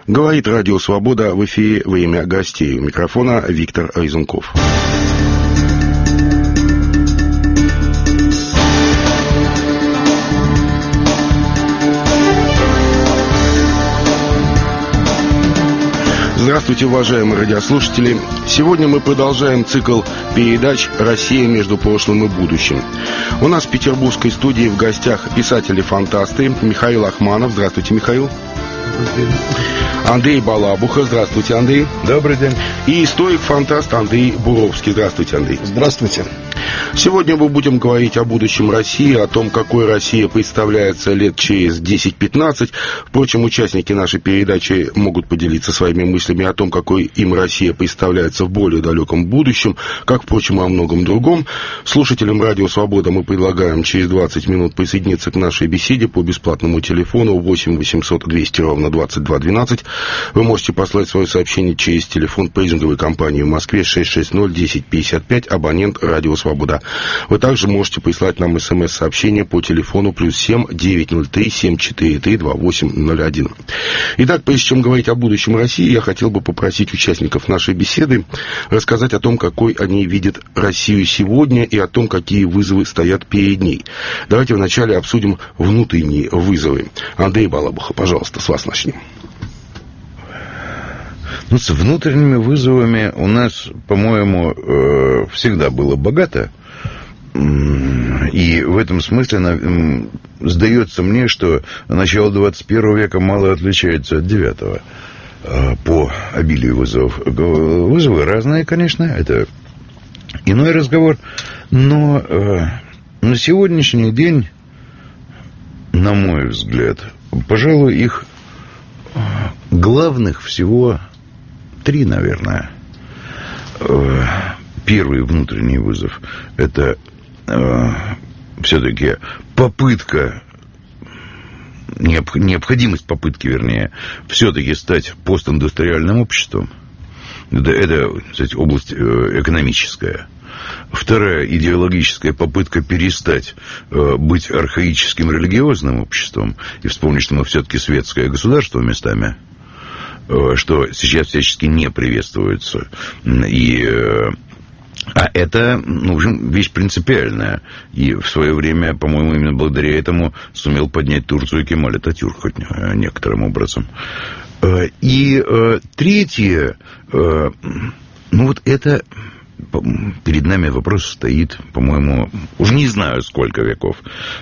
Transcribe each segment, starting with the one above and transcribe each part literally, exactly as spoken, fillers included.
Говорит Радио Свобода, в эфире «Время гостей». У микрофона Виктор Айзенков. Здравствуйте, уважаемые радиослушатели. Сегодня мы продолжаем цикл передач «Россия между прошлым и будущим». У нас в петербургской студии в гостях писатели-фантасты Михаил Ахманов. Здравствуйте, Михаил. Андрей Балабуха. Здравствуйте, Андрей. Добрый день. И историк-фантаст Андрей Буровский. Здравствуйте, Андрей. Здравствуйте. Сегодня мы будем говорить о будущем России, о том, какой Россия представляется лет через десять-пятнадцать. Впрочем, участники нашей передачи могут поделиться своими мыслями о том, какой им Россия представляется в более далеком будущем, как, впрочем, и о многом другом. Слушателям Радио Свобода мы предлагаем через двадцать минут присоединиться к нашей беседе по бесплатному телефону восемь восемьсот двести ровно двадцать два двенадцать. Вы можете послать свое сообщение через телефон пейджинговой компании в Москве шесть шесть ноль десять пятьдесят пять, абонент Радио Свобода. Вы также можете прислать нам смс-сообщение по телефону плюс семь девятьсот три семь четыре три два восемь ноль один. Итак, прежде чем говорить о будущем России, я хотел бы попросить участников нашей беседы рассказать о том, какой они видят Россию сегодня и о том, какие вызовы стоят перед ней. Давайте вначале обсудим внутренние вызовы. Андрей Балабуха, пожалуйста, с вас начнем. Ну, с внутренними вызовами у нас, по-моему, всегда было богато. И в этом смысле сдается мне, что начало двадцать первого века мало отличается от девятого по обилию вызовов. Вызовы разные, конечно, это иной разговор, но на сегодняшний день, на мой взгляд, пожалуй, их главных всего три, наверное. Первый внутренний вызов – это э, все-таки попытка, необходимость попытки, вернее, все-таки стать постиндустриальным обществом. Это, это кстати, область э, экономическая. Вторая идеологическая попытка перестать э, быть архаическим религиозным обществом и вспомнить, что мы все-таки светское государство местами, э, что сейчас всячески не приветствуется. И... Э, А это, ну, в общем, вещь принципиальная. И в свое время, по-моему, именно благодаря этому сумел поднять Турцию Кемаль Ататюрк, хоть некоторым образом. И третье, ну вот это, перед нами вопрос стоит, по-моему, уже не знаю сколько веков.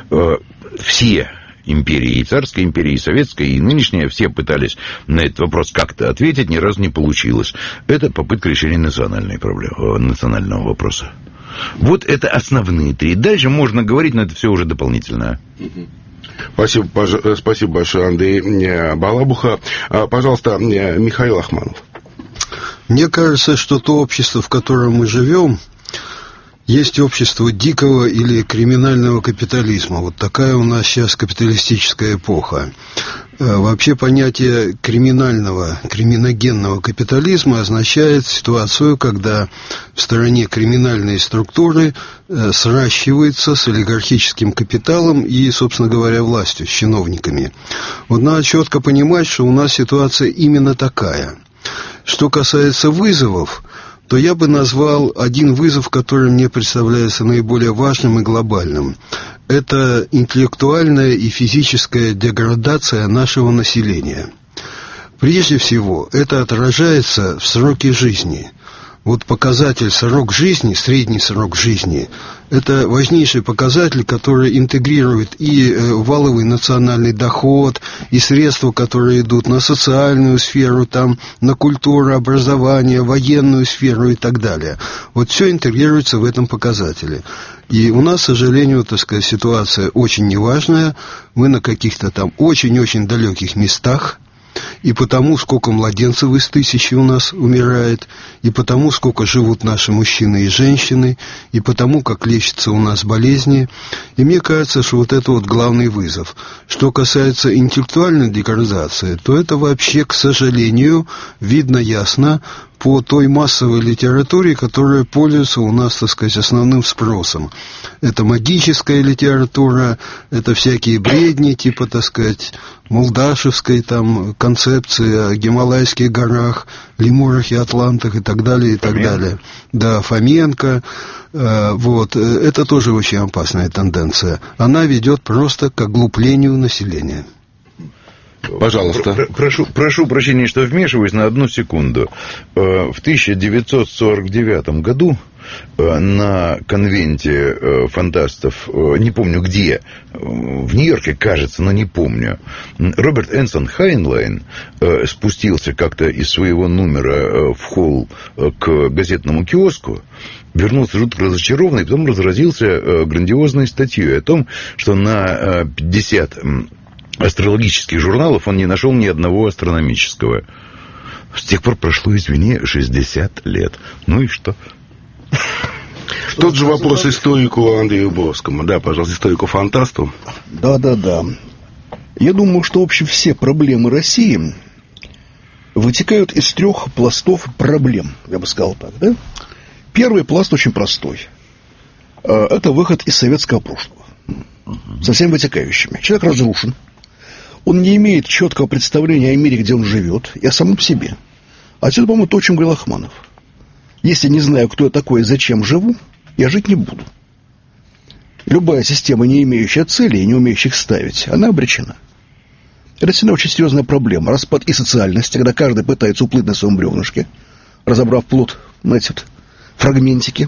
Все империи, и царской империи, и советской, и нынешняя, все пытались на этот вопрос как-то ответить, ни разу не получилось. Это попытка решения национальной проблемы, национального вопроса. Вот это основные три. Дальше можно говорить, но это все уже дополнительное. Спасибо, спасибо большое, Андрей Балабуха. Пожалуйста, Михаил Ахманов. Мне кажется, что то общество, в котором мы живем, есть общество дикого или криминального капитализма. Вот такая у нас сейчас капиталистическая эпоха. Вообще понятие криминального, криминогенного капитализма означает ситуацию, когда в стороне криминальные структуры сращиваются с олигархическим капиталом и, собственно говоря, властью, с чиновниками. Вот надо четко понимать, что у нас ситуация именно такая. Что касается вызовов, то я бы назвал один вызов, который мне представляется наиболее важным и глобальным. Это интеллектуальная и физическая деградация нашего населения. Прежде всего, это отражается в сроке жизни. Вот показатель срок жизни, средний срок жизни, это важнейший показатель, который интегрирует и валовый национальный доход, и средства, которые идут на социальную сферу, там, на культуру, образование, военную сферу и так далее. Вот все интегрируется в этом показателе. И у нас, к сожалению, так сказать, ситуация очень неважная. Мы на каких-то там очень-очень далеких местах. И потому, сколько младенцев из тысячи у нас умирает, и потому, сколько живут наши мужчины и женщины, и потому, как лечатся у нас болезни. И мне кажется, что вот это вот главный вызов. Что касается интеллектуальной деградации, то это вообще, к сожалению, видно ясно по той массовой литературе, которая пользуется у нас, так сказать, основным спросом. Это магическая литература, это всякие бредни, типа, так сказать, молдашевской там концепции, концепции о Гималайских горах, лемурах и атлантах и так далее, и так Фоменко. далее. Да, Фоменко. Вот. Это тоже очень опасная тенденция. Она ведет просто к оглуплению населения. Пожалуйста. Про- прошу, прошу прощения, что вмешиваюсь на одну секунду. В тысяча девятьсот сорок девятом году на конвенте фантастов, не помню где, в Нью-Йорке, кажется, но не помню, Роберт Энсон Хайнлайн спустился как-то из своего номера в холл к газетному киоску, вернулся жутко разочарованный, и потом разразился грандиозной статьей о том, что на пятьдесят астрологических журналов он не нашел ни одного астрономического. С тех пор прошло, извини, шестьдесят лет. Ну и что? Тот же вопрос историку Андрею Борскому. Да, пожалуйста, историку-фантасту. Да-да-да. Я думаю, что, в общем, все проблемы России вытекают из трех пластов проблем, я бы сказал так, да? Первый пласт очень простой. Это выход из советского прошлого. Со всеми вытекающими. Человек разрушен. Он не имеет четкого представления о мире, где он живет, и о самом себе. Отсюда, по-моему, то, о чем говорил Ахманов. Если не знаю, кто я такой и зачем живу, я жить не буду. Любая система, не имеющая цели и не умеющая их ставить, она обречена. Это всегда очень серьезная проблема. Распад и социальности, когда каждый пытается уплыть на своем бревнышке, разобрав плод, знаете, вот, фрагментики.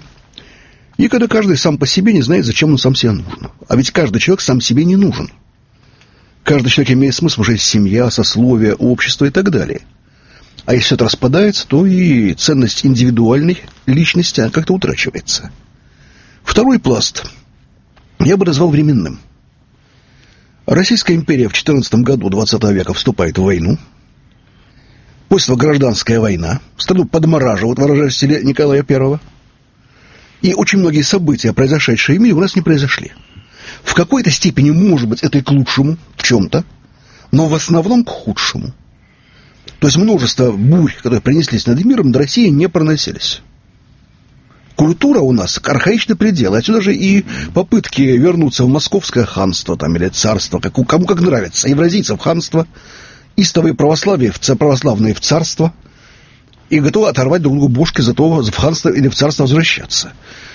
И когда каждый сам по себе не знает, зачем он сам себе нужен. А ведь каждый человек сам себе не нужен. Каждый человек имеет смысл, уже есть семья, сословие, общество и так далее. А если все это распадается, то и ценность индивидуальной личности она как-то утрачивается. Второй пласт я бы назвал временным. Российская империя в четырнадцатом году двадцатого века вступает в войну. После этого гражданская война. Страну подмораживают, выражаясь в стиле Николая Первого. И очень многие события, произошедшие в мире, у нас не произошли. В какой-то степени, может быть, это и к лучшему, в чем-то, но в основном к худшему. То есть множество бурь, которые принеслись над миром, до России не проносились. Культура у нас архаичный предел. Отсюда же и попытки вернуться в московское ханство там, или царство, как, кому как нравится. Евразийцев ханство, истовые православие, православные в царство. И готовы оторвать друг другу бошки за то, в ханство или в царство возвращаться.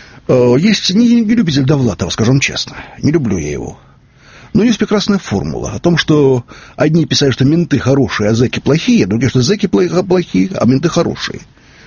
Есть не, не любитель Довлатова, скажем честно. Не люблю я его. Но есть прекрасная формула о том, что одни писали, что менты хорошие, а зэки плохие, другие, что зэки плохие, а менты хорошие.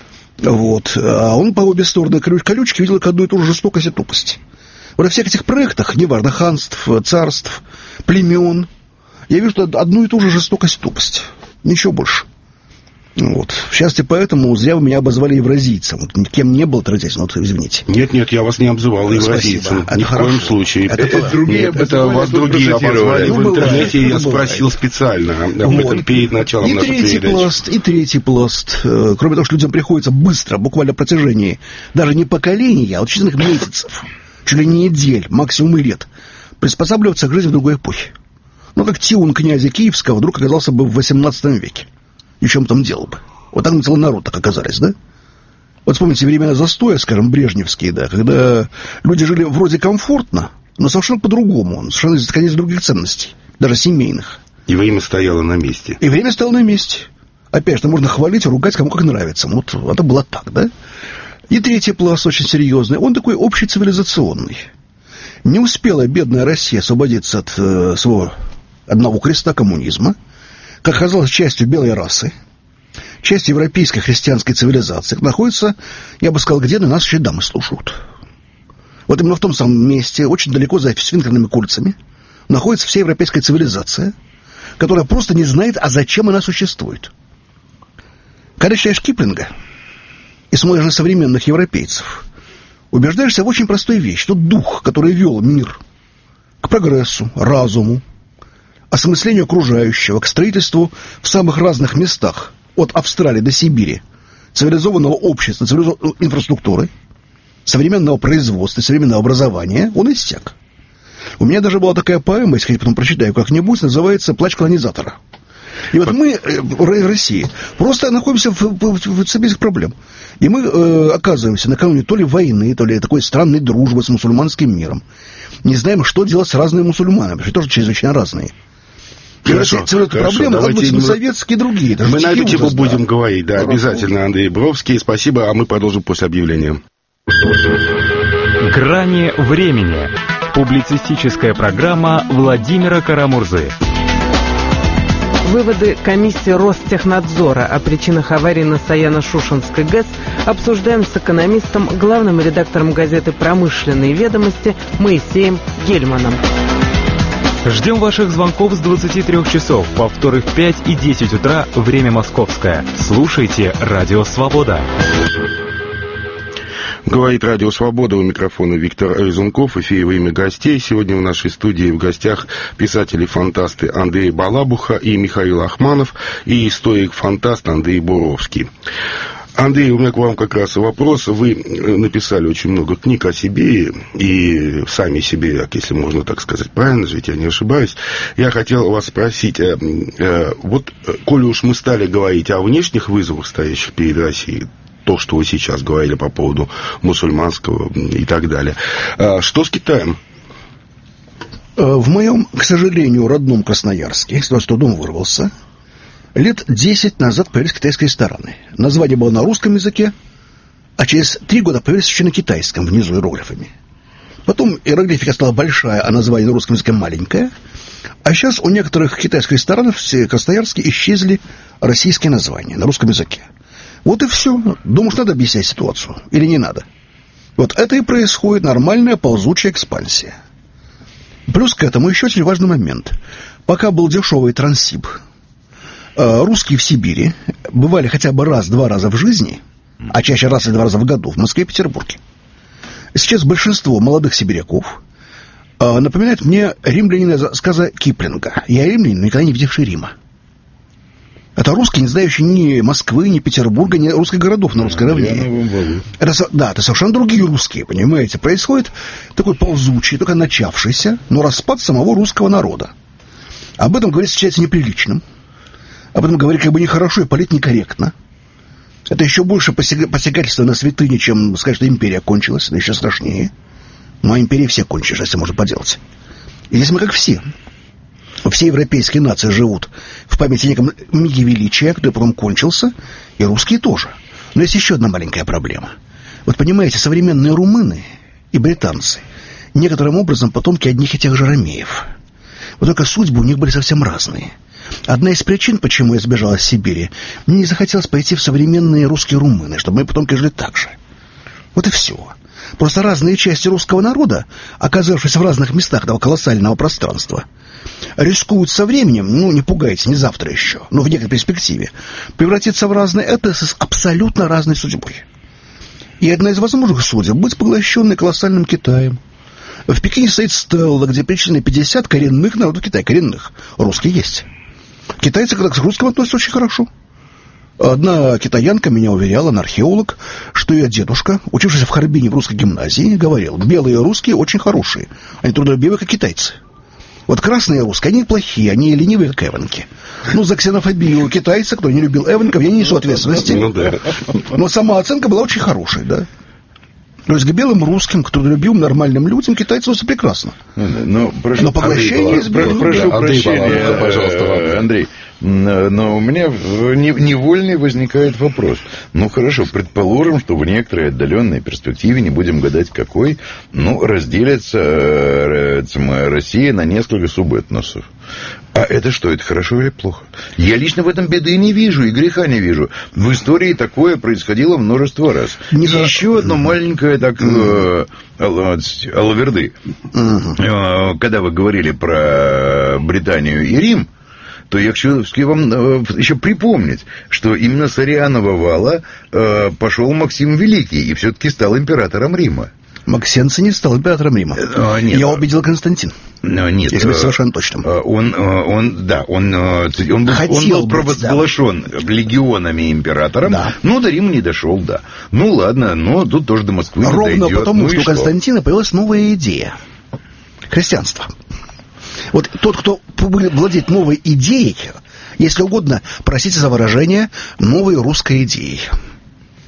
Вот. А он по обе стороны колючки видел как одну и ту же жестокость и тупость. Вот во всех этих проектах, неважно, ханств, царств, племен, я вижу что одну и ту же жестокость и тупость. Ничего больше. Вот. В частности, поэтому зря вы меня обозвали евразийцем. Вот, кем не был традиционно, вот, извините. Нет, нет, я вас не обзывал евразийцем. Ни в коем случае. Это, это, другие, нет, это вас другие обозвали в интернете, и я спросил специально об вот. этом перед началом и нашей третий передачи. Пласт, и третий пласт. Кроме того, что людям приходится быстро, буквально в протяжении даже не поколения, а вот считанных месяцев, чуть ли не недель, максимум и лет, приспосабливаться к жизни в другой эпохе. Ну, как Тиун князя Киевского вдруг оказался бы в восемнадцатом веке. И в чем там дело бы? Вот так мы целый народ так оказались, да? Вот вспомните времена застоя, скажем, брежневские, да, когда люди жили вроде комфортно, но совершенно по-другому, совершенно исходя из других ценностей, даже семейных. И время стояло на месте. И время стояло на месте. Опять же, можно хвалить и ругать, кому как нравится. Вот это было так, да? И третий пласт очень серьезный, он такой общецивилизационный. Не успела бедная Россия освободиться от э, своего одного креста коммунизма, как оказалось частью белой расы, частью европейской христианской цивилизации, находится, я бы сказал, где на нас еще дамы слушают. Вот именно в том самом месте, очень далеко за свинкерными кольцами, находится вся европейская цивилизация, которая просто не знает, а зачем она существует. Когда читаешь Киплинга и смотришь на современных европейцев, убеждаешься в очень простой вещи, что дух, который вел мир к прогрессу, разуму, осмыслению окружающего, к строительству в самых разных местах, от Австралии до Сибири, цивилизованного общества, цивилизованной инфраструктуры, современного производства, современного образования, он иссяк. У меня даже была такая поэма, если я потом прочитаю как-нибудь, называется «Плач колонизатора». И вот мы в России просто находимся в, в, в цепи этих проблем. И мы э, оказываемся накануне то ли войны, то ли такой странной дружбы с мусульманским миром. Не знаем, что делать с разными мусульманами, потому что тоже чрезвычайно разные. Хорошо, хорошо. Проблемы, давайте мы... советские и другие. Мы на эту тему будем говорить, да, хорошо. Обязательно, Андрей Боровский. Спасибо, а мы продолжим после объявления. «Грани времени». Публицистическая программа Владимира Карамурзы. Выводы комиссии Ростехнадзора о причинах аварии на Саяно-Шушенской ГЭС обсуждаем с экономистом, главным редактором газеты «Промышленные ведомости» Моисеем Гельманом. Ждем ваших звонков с двадцати трёх часов, повторы в пять и десять утра, время московское. Слушайте «Радио Свобода». Говорит Радио Свобода, у микрофона Виктор Резунков, в эфире «Время гостей». Сегодня в нашей студии в гостях писатели-фантасты Андрей Балабуха и Михаил Ахманов, и историк-фантаст Андрей Боровский. Андрей, у меня к вам как раз вопрос. Вы написали очень много книг о себе, и сами себе, если можно так сказать, правильно же, я не ошибаюсь. Я хотел вас спросить, вот, коли уж мы стали говорить о внешних вызовах, стоящих перед Россией, то, что вы сейчас говорили по поводу мусульманского и так далее. Что с Китаем? В моем, к сожалению, родном Красноярске, я с трудом вырвался, лет десять назад появились китайские рестораны. Название было на русском языке, а через три года появились еще на китайском, внизу иероглифами. Потом иероглифика стала большая, а название на русском языке маленькое. А сейчас у некоторых китайских ресторанов в Красноярске исчезли российские названия на русском языке. Вот и все. Думаешь, надо объяснять ситуацию? Или не надо? Вот это и происходит нормальная ползучая экспансия. Плюс к этому еще очень важный момент. Пока был дешевый Транссиб, русские в Сибири бывали хотя бы раз-два раза в жизни, а чаще раз или два раза в году в Москве и Петербурге. Сейчас большинство молодых сибиряков напоминает мне римлянина сказа Киплинга. Я римлянин, никогда не видевший Рима. Это русские, не знающие ни Москвы, ни Петербурга, ни русских городов на русской равнине. Это, да, это совершенно другие русские, понимаете. Происходит такой ползучий, только начавшийся, но распад самого русского народа. Об этом говорить считается неприличным. Об этом говорить как бы нехорошо и политнекорректно. Это еще больше посягательство на святыни, чем сказать, что империя кончилась. Это еще страшнее. Ну, а империи все кончились, если можно поделать. И здесь мы как все. Все европейские нации живут в памяти неком миге величия, который потом кончился, и русские тоже. Но есть еще одна маленькая проблема. Вот понимаете, современные румыны и британцы некоторым образом потомки одних и тех же ромеев. Вот только судьбы у них были совсем разные. Одна из причин, почему я сбежал из Сибири, мне не захотелось пойти в современные русские румыны, чтобы мои потомки жили так же. Вот и все. Просто разные части русского народа, оказавшись в разных местах этого колоссального пространства, рискуют со временем, ну, не пугайтесь, не завтра еще, но в некой перспективе, превратиться в разные этносы с абсолютно разной судьбой. И одна из возможных судеб — быть поглощенной колоссальным Китаем. В Пекине стоит стелла, где перечислены пятьдесят коренных народов Китая, коренных. Русские есть. Китайцы к русским относятся очень хорошо. Одна китаянка меня уверяла, она археолог, что ее дедушка, учившийся в Харбине в русской гимназии, говорил: белые русские очень хорошие, они трудолюбивые, как китайцы. Вот красные русские, они плохие, они ленивые, как эвенки. Ну, за ксенофобию китайца, кто не любил эвенков, я не несу ответственности. Ну, да. Но сама оценка была очень хорошей, да. То есть к белым русским, к трудолюбивым, нормальным людям китайцы относятся прекрасно. Но, прошу, но поглощение из белых... Прошу да, прощения, Андрей, пожалуйста, Андрей. Но у меня невольный возникает вопрос. Ну, хорошо, предположим, что в некоторой отдаленной перспективе, не будем гадать какой, ну, разделится Россия на несколько субэтносов. А это что, это хорошо или плохо? Я лично в этом беды не вижу и греха не вижу. В истории такое происходило множество раз. Не Еще одно маленькое так mm. э, алаверды. Mm. Когда вы говорили про Британию и Рим, то я хочу вам еще припомнить, что именно с Арианова вала э, пошел Максим Великий и все-таки стал императором Рима. Максенций не стал императором Рима. А, нет, я убедил Константин. Нет, если быть совершенно точным. Он, он, да, он, он был, он был провозглашен да. легионами императором, да. но до Рима не дошел, да. Ну ладно, но тут тоже до Москвы Ровно не дойдет. потому, ну, что у Константина появилась новая идея. Христианство. Вот тот, кто владеет новой идеей, если угодно, простите за выражение, новой русской идеей.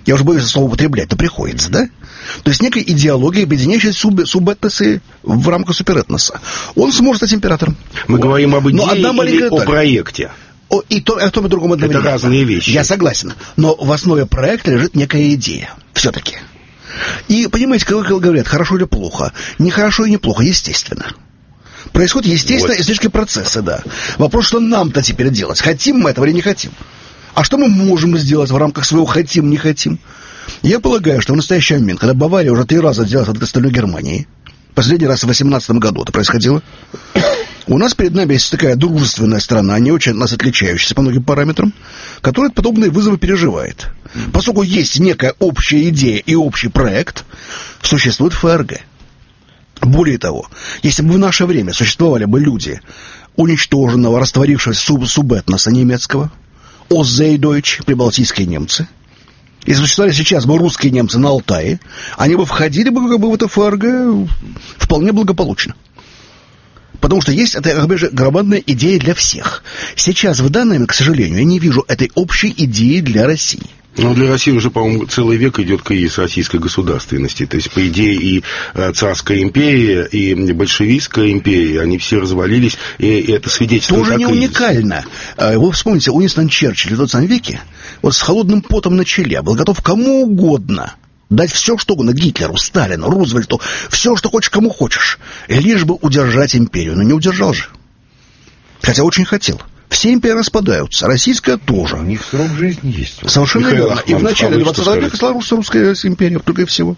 Я уже боюсь это слово употреблять, но приходится, да? То есть некая идеология, объединяющая суб- субэтносы в рамках суперэтноса. Он сможет стать императором. Мы вот. говорим об идее или о деталь. проекте? О, и то, о том и другом одновременно. Это разные вещи. Я согласен. Но в основе проекта лежит некая идея. Все-таки. И, понимаете, когда говорят, хорошо или плохо, не хорошо и не плохо, естественно. Происходят естественные вот. исторические процессы, да. Вопрос, что нам-то теперь делать? Хотим мы этого или не хотим? А что мы можем сделать в рамках своего хотим, не хотим? Я полагаю, что в настоящий момент, когда Бавария уже три раза отделалась от остальной Германии, последний раз в восемнадцатом году это происходило, у нас перед нами есть такая дружественная страна, не очень от нас отличающаяся по многим параметрам, которая подобные вызовы переживает. Поскольку есть некая общая идея и общий проект, существует ФРГ. Более того, если бы в наше время существовали бы люди уничтоженного, растворившегося суб- субэтноса немецкого, Остзейдойч, прибалтийские немцы, если существовали сейчас бы русские немцы на Алтае, они бы входили бы как бы в это ФРГ вполне благополучно. Потому что есть эта, как бы же, громадная идея для всех. Сейчас, в данный момент, к сожалению, я не вижу этой общей идеи для России. Но для России уже, по-моему, целый век идет кризис российской государственности. То есть, по идее, и царская империя, и большевистская империя, они все развалились, и, и это свидетельствует тоже о не кризисе. уникально. Вы вспомните, Уинстон Черчилль в двадцатом веке, вот с холодным потом на челе, был готов кому угодно дать все, что угодно, Гитлеру, Сталину, Рузвельту, все, что хочешь, кому хочешь, лишь бы удержать империю. Но не удержал же. Хотя очень хотел. Все империи распадаются, российская тоже. У них срок жизни есть. Совершенно верно. И в начале двадцатого века славилась русская империя, только и всего.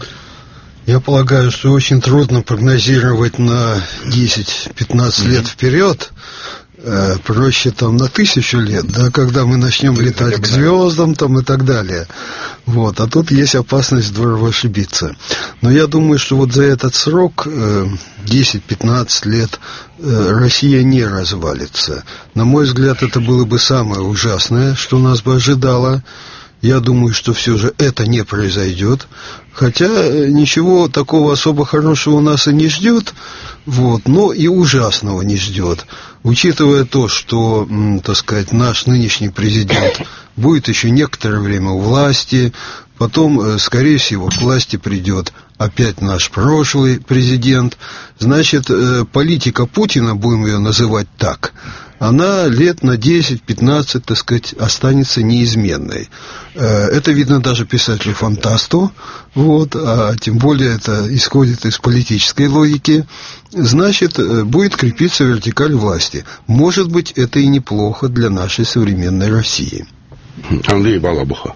Я полагаю, что очень трудно прогнозировать на десять-пятнадцать лет вперед. Проще там на тысячу лет, да, когда мы начнем Ты летать к звездам там и так далее. Вот, а тут есть опасность здорово ошибиться. Но я думаю, что вот за этот срок, десять-пятнадцать лет, Россия не развалится. На мой взгляд, это было бы самое ужасное, что нас бы ожидало. Я думаю, что все же это не произойдет. Хотя ничего такого особо хорошего нас и не ждет, вот, но и ужасного не ждет. Учитывая то, что, так сказать, наш нынешний президент будет еще некоторое время у власти, потом, скорее всего, к власти придет опять наш прошлый президент, значит, политика Путина, будем ее называть так, она лет на десять-пятнадцать, так сказать, останется неизменной. Это видно даже писателю-фантасту, вот, а тем более это исходит из политической логики. Значит, будет крепиться вертикаль власти. Может быть, это и неплохо для нашей современной России. Андрей Балабуха.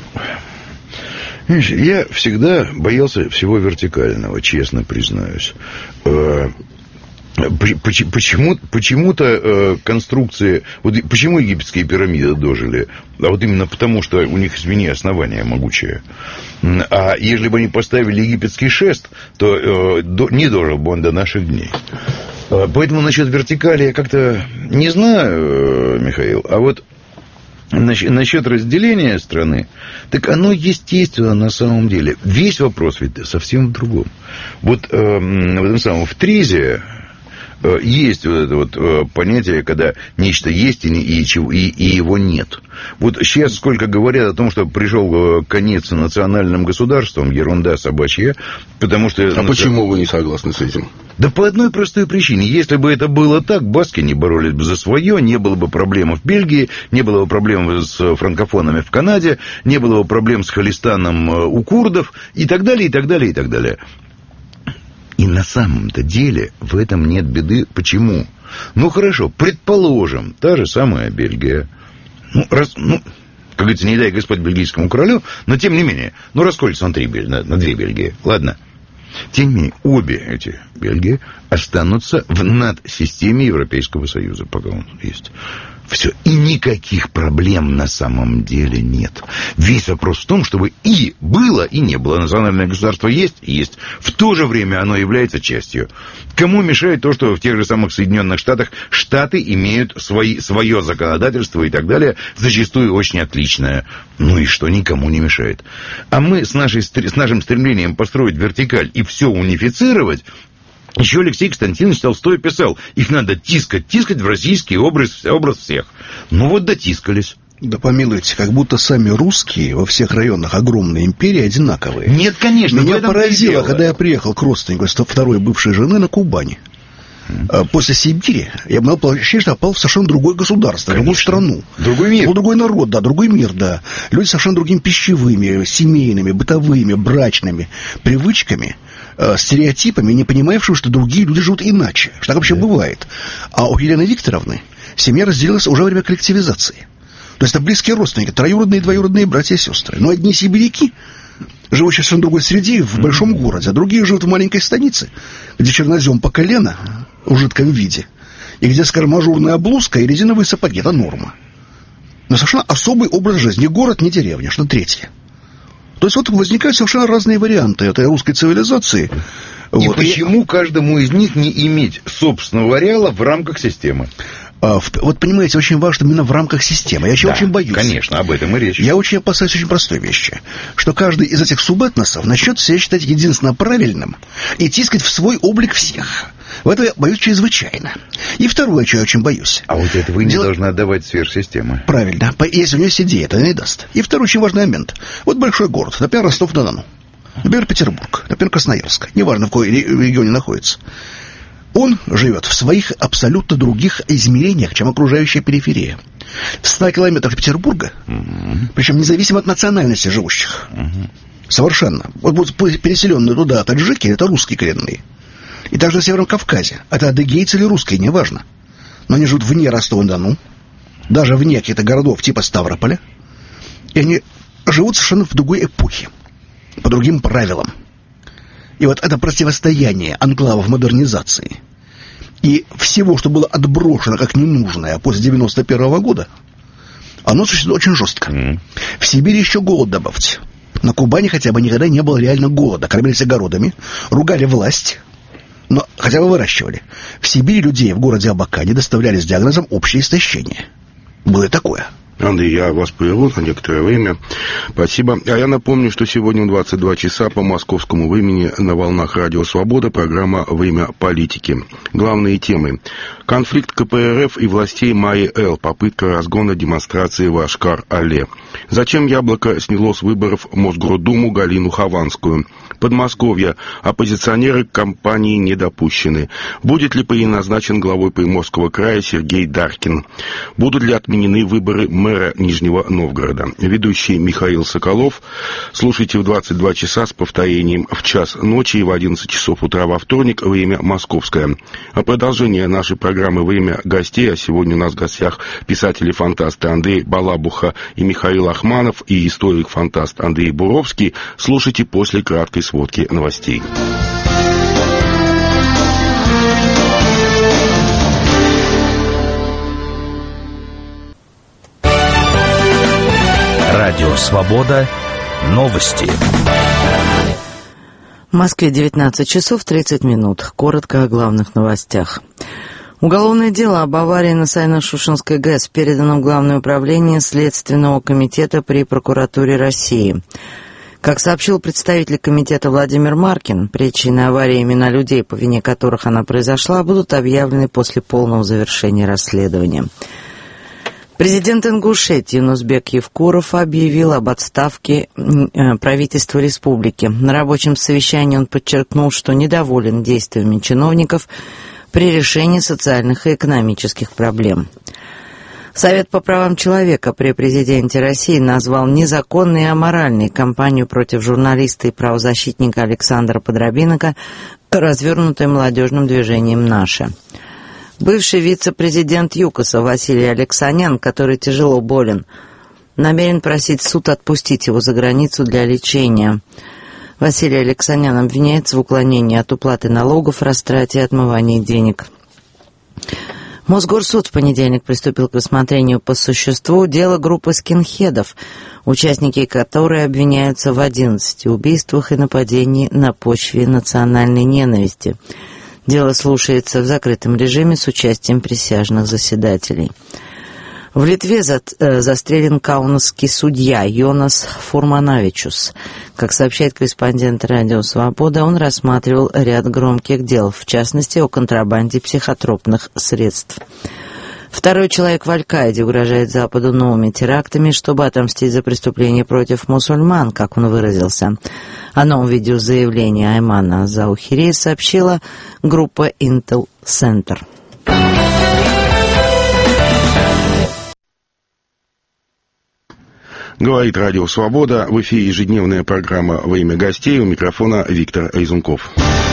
Я всегда боялся всего вертикального, честно признаюсь. Почему, почему-то э, конструкции... Вот почему египетские пирамиды дожили? А вот именно потому, что у них, извини, основание могучее. А если бы они поставили египетский шест, то э, до, не дожил бы он до наших дней. Поэтому насчет вертикали я как-то не знаю, Михаил. А вот насчет, насчет разделения страны, так оно естественно на самом деле. Весь вопрос ведь совсем в другом. Вот э, в этом самом, в Тризе есть вот это вот понятие, когда нечто есть и, и, и, и его нет. Вот сейчас сколько говорят о том, что пришел конец национальным государствам, ерунда собачья, потому что... А почему вы не согласны с этим? Да по одной простой причине. Если бы это было так, баски не боролись бы за свое, не было бы проблем в Бельгии, не было бы проблем с франкофонами в Канаде, не было бы проблем с Халистаном у курдов и так далее, и так далее, и так далее. И на самом-то деле в этом нет беды. Почему? Ну, хорошо, предположим, та же самая Бельгия. Ну, раз, ну, как говорится, не дай Господь бельгийскому королю, но тем не менее, ну, расколется он три, на, на две Бельгии. Ладно. Тем не менее, обе эти Бельгии останутся в надсистеме Европейского Союза, пока он есть. Все. И никаких проблем на самом деле нет. Весь вопрос в том, чтобы и было, и не было. Национальное государство есть, и есть. В то же время оно является частью. Кому мешает то, что в тех же самых Соединенных Штатах Штаты имеют свои, свое законодательство и так далее, зачастую очень отличное. Ну и что, никому не мешает. А мы с, нашей, с нашим стремлением построить вертикаль и все унифицировать, еще Алексей Константинович Толстой писал, их надо тискать, тискать в российский образ, образ всех. Ну вот дотискались. Да помилуйте, как будто сами русские во всех районах огромной империи одинаковые. Нет, конечно. Меня поразило, когда я приехал к родственнику второй бывшей жены на Кубани. После Сибири я был ощущение, что попал в совершенно другое государство, конечно. Другую страну. Другой мир. Был другой народ, да, другой мир, да. Люди с совершенно другими пищевыми, семейными, бытовыми, брачными привычками, э, стереотипами, не понимавшими, что другие люди живут иначе. Что так вообще да. бывает. А у Елены Викторовны семья разделилась уже во время коллективизации. То есть это близкие родственники, троюродные и двоюродные братья и сестры. Но одни сибиряки, живущие в совершенно другой среде, в большом mm-hmm. городе, а другие живут в маленькой станице, где чернозем по колено в жидком виде, и где, скажем, ажурная блузка и резиновые сапоги – это норма. Но совершенно особый образ жизни. Ни город, ни деревня, что третье. То есть вот возникают совершенно разные варианты этой русской цивилизации. И вот. почему и... каждому из них не иметь собственного ареала в рамках системы? А, в, вот понимаете, очень важно именно в рамках системы. Я еще да, очень боюсь. Конечно, об этом и речь. Я очень опасаюсь очень простой вещи, что каждый из этих субэтносов начнет себя считать единственно правильным и тискать в свой облик всех. В это я боюсь чрезвычайно. И второе, чего я очень боюсь. А вот это вы не Дело... должны отдавать сверхсистемы. Правильно. Если у него есть идея, это не даст. И второй очень важный момент. Вот большой город, например, Ростов-на-Дону, например, Петербург, например, Красноярск, неважно, в каком регионе находится. Он живет в своих абсолютно других измерениях, чем окружающая периферия. В ста километрах Петербурга, uh-huh. причем независимо от национальности живущих. Uh-huh. Совершенно. Вот будут переселенные туда таджики, это русские коренные. И также на Северном Кавказе. Это адыгейцы или русские, неважно. Но они живут вне Ростова-на-Дону, даже вне каких-то городов типа Ставрополя. И они живут совершенно в другой эпохе, по другим правилам. И вот это противостояние анклавов модернизации и всего, что было отброшено как ненужное после девяносто первого года, оно существует очень жестко. Mm. В Сибири еще голод добавьте. На Кубани хотя бы никогда не было реально голода. Кормились огородами, ругали власть, но хотя бы выращивали. В Сибири людей в городе Абакане доставляли с диагнозом общее истощение. Было и такое. Андрей, я вас прерву на некоторое время. Спасибо. А я напомню, что сегодня в двадцать два часа по московскому времени на волнах Радио Свобода программа «Время политики». Главные темы. Конфликт ка пэ эр эф и властей Майи Эл. Попытка разгона демонстрации в Ашкар-Оле. Зачем Яблоко сняло с выборов Мосгордуму Галину Хованскую? Подмосковье. Оппозиционеры к кампании не допущены. Будет ли переназначен главой Приморского края Сергей Даркин? Будут ли отменены выборы мэра Нижнего Новгорода? Ведущий Михаил Соколов. Слушайте в двадцать два часа с повторением в час ночи и в одиннадцать часов утра во вторник, время московское. А продолжение нашей программы «Время гостей», а сегодня у нас в гостях писатели-фантасты Андрей Балабуха и Михаил Ахманов и историк-фантаст Андрей Буровский, слушайте после краткой сводки новостей. Радио «Свобода». Новости. В Москве девятнадцать часов тридцать минут. Коротко о главных новостях. Уголовное дело об аварии на Саяно-Шушенской ГЭС передано в Главное управление Следственного комитета при Прокуратуре России. Как сообщил представитель комитета Владимир Маркин, причины аварии и имена людей, по вине которых она произошла, будут объявлены после полного завершения расследования. Президент Ингушетии Юнусбек Евкуров объявил об отставке правительства республики. На рабочем совещании он подчеркнул, что недоволен действиями чиновников при решении социальных и экономических проблем. Совет по правам человека при президенте России назвал незаконной и аморальной кампанию против журналиста и правозащитника Александра Подробинника, развернутой молодежным движением «Наше». Бывший вице-президент ЮКОСа Василий Алексанян, который тяжело болен, намерен просить суд отпустить его за границу для лечения. Василий Алексанян обвиняется в уклонении от уплаты налогов, растрате и отмывании денег. Мосгорсуд в понедельник приступил к рассмотрению по существу дела группы скинхедов, участники которой обвиняются в одиннадцати убийствах и нападении на почве национальной ненависти. Дело слушается в закрытом режиме с участием присяжных заседателей. В Литве за, э, застрелен каунасский судья Йонас Фурманавичус. Как сообщает корреспондент Радио Свобода, он рассматривал ряд громких дел, в частности, о контрабанде психотропных средств. Второй человек в Аль-Каиде угрожает Западу новыми терактами, чтобы отомстить за преступления против мусульман, как он выразился. О новом видеозаявлении Аймана Заухири сообщила группа Intel Center. Говорит Радио Свобода. В эфире ежедневная программа «Во имя гостей». У микрофона Виктор Резунков.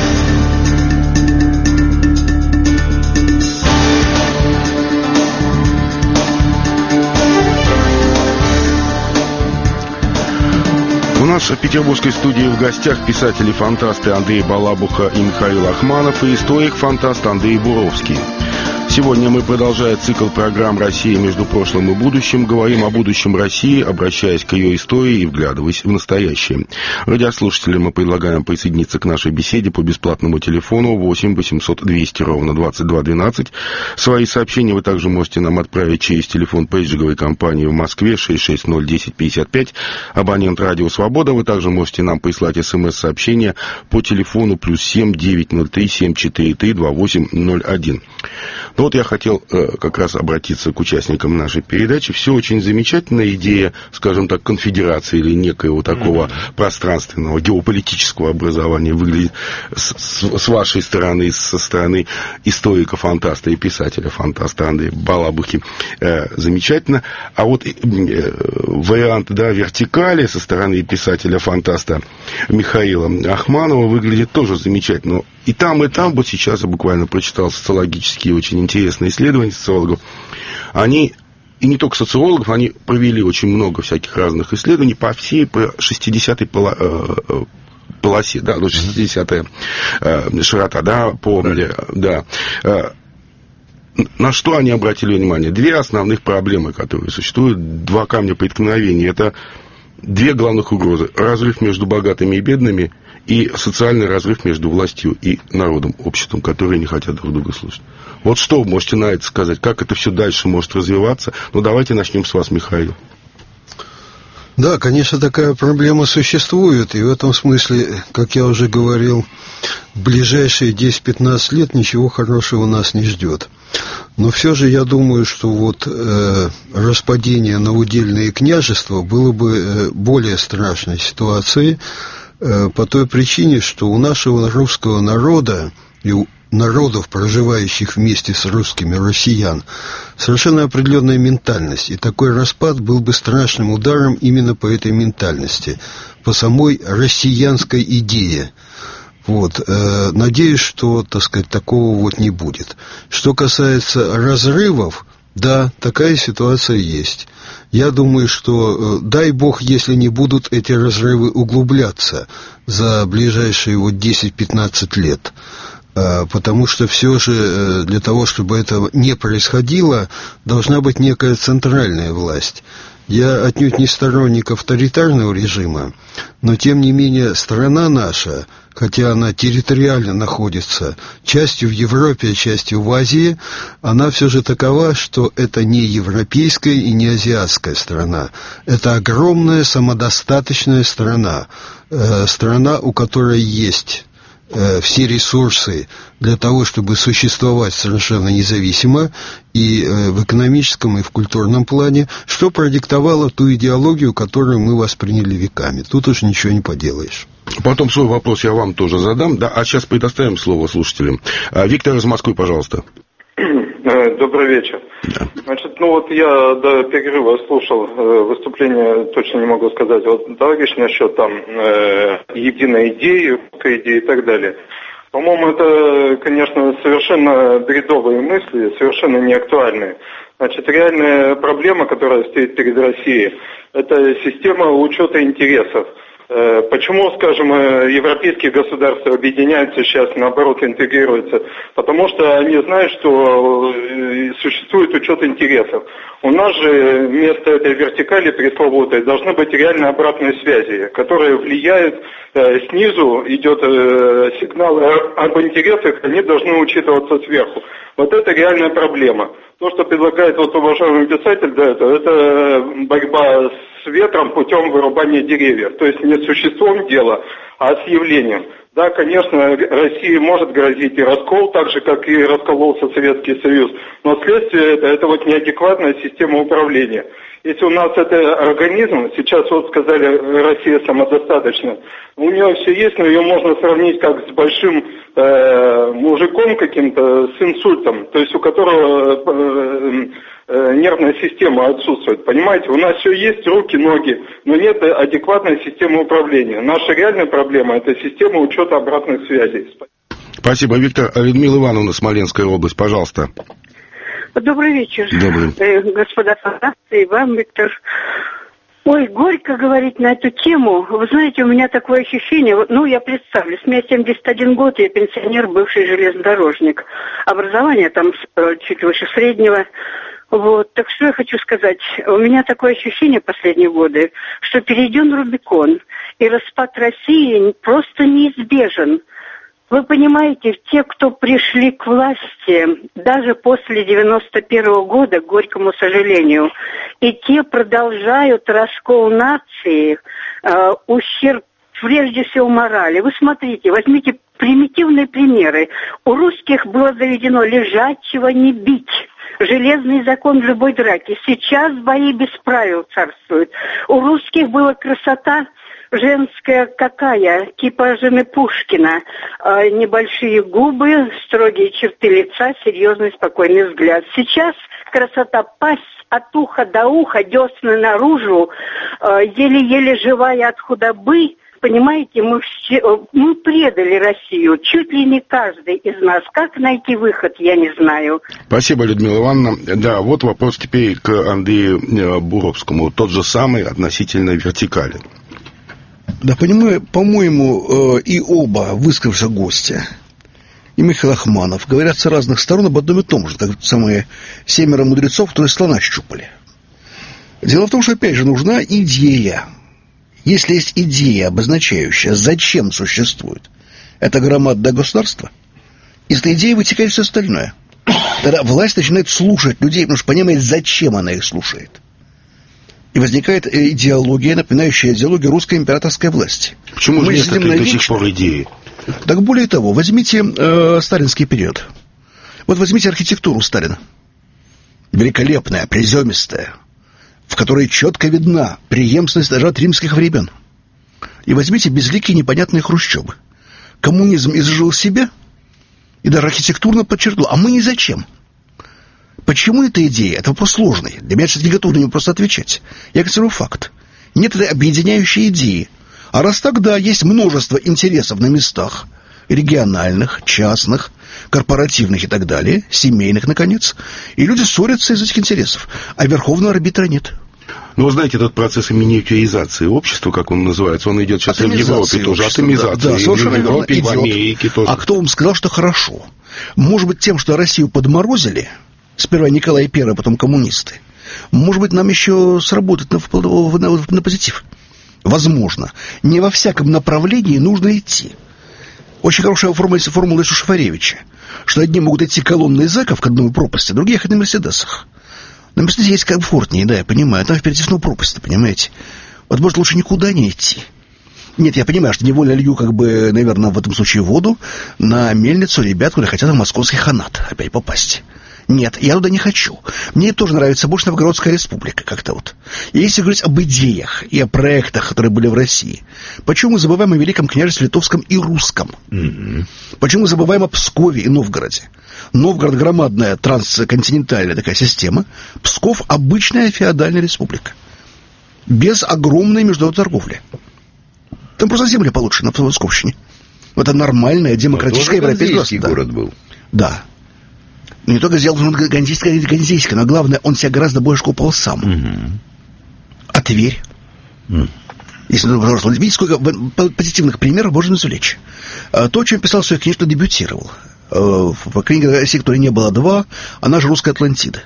У нас в петербургской студии в гостях писатели-фантасты Андрей Балабуха и Михаил Ахманов и историк-фантаст Андрей Буровский. Сегодня мы, продолжая цикл программ «Россия между прошлым и будущим», говорим о будущем России, обращаясь к ее истории и вглядываясь в настоящее. Радиослушателям мы предлагаем присоединиться к нашей беседе по бесплатному телефону восемь восемьсот двести ровно двадцать два двенадцать. Свои сообщения вы также можете нам отправить через телефон пейджинговой компании в Москве шесть шесть ноль десять пятьдесят пять. Абонент «Радио Свобода». Вы также можете нам прислать смс-сообщения по телефону плюс семь девятьсот три семь четыре три два восемь ноль один. Но вот я хотел э, как раз обратиться к участникам нашей передачи. Все очень замечательная идея, скажем так, конфедерации или некоего такого mm-hmm. пространственного геополитического образования выглядит с, с, с вашей стороны, со стороны историка-фантаста и писателя-фантаста Андрея Балабухи. Э, замечательно. А вот э, вариант, да, вертикали со стороны писателя-фантаста Михаила Ахманова выглядит тоже замечательно. И там, и там, вот сейчас я буквально прочитал социологические очень интересные исследования социологов. Они, и не только социологов, они провели очень много всяких разных исследований по всей, по шестидесятой поло, э, полосе, да, ну, шестидесятая э, широта, да, по, да. Э, на что они обратили внимание? Две основных проблемы, которые существуют, два камня преткновения. Это две главных угрозы. Разрыв между богатыми и бедными и социальный разрыв между властью и народом, обществом, которые не хотят друг друга слушать. Вот что вы можете на это сказать? Как это все дальше может развиваться? Ну, давайте начнем с вас, Михаил. Да, конечно, такая проблема существует, и в этом смысле, как я уже говорил, в ближайшие десять-пятнадцать лет ничего хорошего нас не ждет. Но все же я думаю, что вот э, распадение на удельные княжества было бы э, более страшной ситуацией, э, по той причине, что у нашего русского народа и у народов, проживающих вместе с русскими, россиян, совершенно определенная ментальность. И такой распад был бы страшным ударом именно по этой ментальности, по самой россиянской идее. Вот, э, надеюсь, что, так сказать, такого вот не будет. Что касается разрывов, да, такая ситуация есть. Я думаю, что, э, дай бог, если не будут эти разрывы углубляться за ближайшие вот десять-пятнадцать лет. Э, потому что все же э, для того, чтобы этого не происходило, должна быть некая центральная власть. Я отнюдь не сторонник авторитарного режима, но тем не менее страна наша, хотя она территориально находится частью в Европе, частью в Азии, она все же такова, что это не европейская и не азиатская страна. Это огромная самодостаточная страна, э, страна, у которой есть э, все ресурсы для того, чтобы существовать совершенно независимо и э, в экономическом, и в культурном плане, что продиктовало ту идеологию, которую мы восприняли веками. Тут уж ничего не поделаешь. Потом свой вопрос я вам тоже задам, да, а сейчас предоставим слово слушателям. Виктор из Москвы, пожалуйста. Добрый вечер. Да. Значит, ну вот я до перерыва слушал выступление, точно не могу сказать, вот товарищ насчет там э, единой идеи, русской идеи и так далее. По-моему, это, конечно, совершенно бредовые мысли, совершенно неактуальные. Значит, реальная проблема, которая стоит перед Россией, это система учета интересов. Почему, скажем, европейские государства объединяются сейчас, наоборот, интегрируются? Потому что они знают, что существует учет интересов. У нас же вместо этой вертикали пресловутой должны быть реально обратные связи, которые влияют, снизу идет сигнал об интересах, они должны учитываться сверху. Вот это реальная проблема. То, что предлагает вот уважаемый писатель, да, это, это борьба с с ветром путем вырубания деревьев. То есть не с существом дела, а с явлением. Да, конечно, России может грозить и раскол, так же, как и раскололся Советский Союз. Но следствие это, это вот неадекватная система управления. Если у нас это организм, сейчас вот сказали, Россия самодостаточна, у нее все есть, но ее можно сравнить как с большим э, мужиком каким-то с инсультом, то есть у которого э, э, нервная система отсутствует. Понимаете, у нас все есть, руки, ноги, но нет адекватной системы управления. Наша реальная проблема – это система учета обратных связей. Спасибо, Виктор. Людмила Ивановна, Смоленская область, пожалуйста. Добрый вечер, Добрый. Э, господа фантасты, и вам, Виктор. Ой, горько говорить на эту тему. Вы знаете, у меня такое ощущение, ну, я представлюсь, мне семьдесят один год, я пенсионер, бывший железнодорожник. Образование там чуть выше среднего. Вот, так что я хочу сказать, у меня такое ощущение последние годы, что перейден Рубикон, и распад России просто неизбежен. Вы понимаете, те, кто пришли к власти даже после девяносто первого года, к горькому сожалению, и те продолжают раскол нации, э, ущерб прежде всего морали. Вы смотрите, возьмите примитивные примеры. У русских было заведено лежачего не бить. Железный закон в любой драке. Сейчас бои без правил царствуют. У русских была красота женская какая, типа жены Пушкина. Э, небольшие губы, строгие черты лица, серьезный спокойный взгляд. Сейчас красота пасть от уха до уха, десны наружу, э, еле-еле живая от худобы. Понимаете, мы, все, мы предали Россию, чуть ли не каждый из нас. Как найти выход, я не знаю. Спасибо, Людмила Ивановна. Да, вот вопрос теперь к Андрею Буровскому. Тот же самый относительно вертикали. Да, понимаю, по-моему, и оба высказавшихся гостя, и Михаил Ахманов, говорят с разных сторон об одном и том же, как самые семеро мудрецов, которые слона щупали. Дело в том, что, опять же, нужна идея. Если есть идея, обозначающая, зачем существует это громадное государство, из этой идеи вытекает все остальное. Тогда власть начинает слушать людей, потому что понимает, зачем она их слушает. И возникает идеология, напоминающая идеологию русской императорской власти. Почему же нет этой до сих пор идеи? Так более того, возьмите э, сталинский период. Вот возьмите архитектуру Сталина. Великолепная, приземистая, в которой четко видна преемственность даже от римских времен. И возьмите безликие непонятные хрущебы. Коммунизм изжил себя и даже архитектурно подчеркнул. А мы не зачем? Почему эта идея? Это вопрос сложный. Для меня сейчас не готов на него просто отвечать. Я констатирую факт. Нет этой объединяющей идеи. А раз тогда есть множество интересов на местах, региональных, частных, корпоративных и так далее, семейных, наконец, и люди ссорятся из этих интересов, а верховного арбитра нет. Ну, вы знаете, этот процесс миниатюризации общества, как он называется, он идет сейчас и в Европе тоже, атомизация, да, да, и в Европе, и в Америке тоже. А кто вам сказал, что хорошо? Может быть, тем, что Россию подморозили, сперва Николай Первый, а потом коммунисты, может быть, нам еще сработать на, на, на позитив. Возможно. Не во всяком направлении нужно идти. Очень хорошая формула, формула из Шуфаревича, что одни могут идти колонной зэков к одной пропасти, другие ехать на Мерседесах. На Мерседесе есть комфортнее, да, я понимаю, там впереди снова пропасть, понимаете. Вот, может, лучше никуда не идти. Нет, я понимаю, что невольно лью, как бы, наверное, в этом случае воду на мельницу ребят, которые хотят в московский ханат опять попасть. Нет, я туда не хочу. Мне тоже нравится больше Новгородская республика, как-то вот. И если говорить об идеях и о проектах, которые были в России, почему мы забываем о Великом княжестве Литовском и Русском? Mm-hmm. Почему мы забываем о Пскове и Новгороде? Новгород — громадная трансконтинентальная такая система. Псков — обычная феодальная республика. Без огромной международной торговли. Там просто земли получше на Псковщине. Это нормальная демократическая европейская город был. Да. Не только сделал, что он ганзейский, ганзейский, но главное, он себя гораздо больше купал сам. Угу. А Тверь? Угу. Если, пожалуйста, видите, сколько позитивных примеров можно извлечь. То, о чем писал в своей книге, что дебютировал. В книге «России, которой не было два», она же «Русская Атлантида».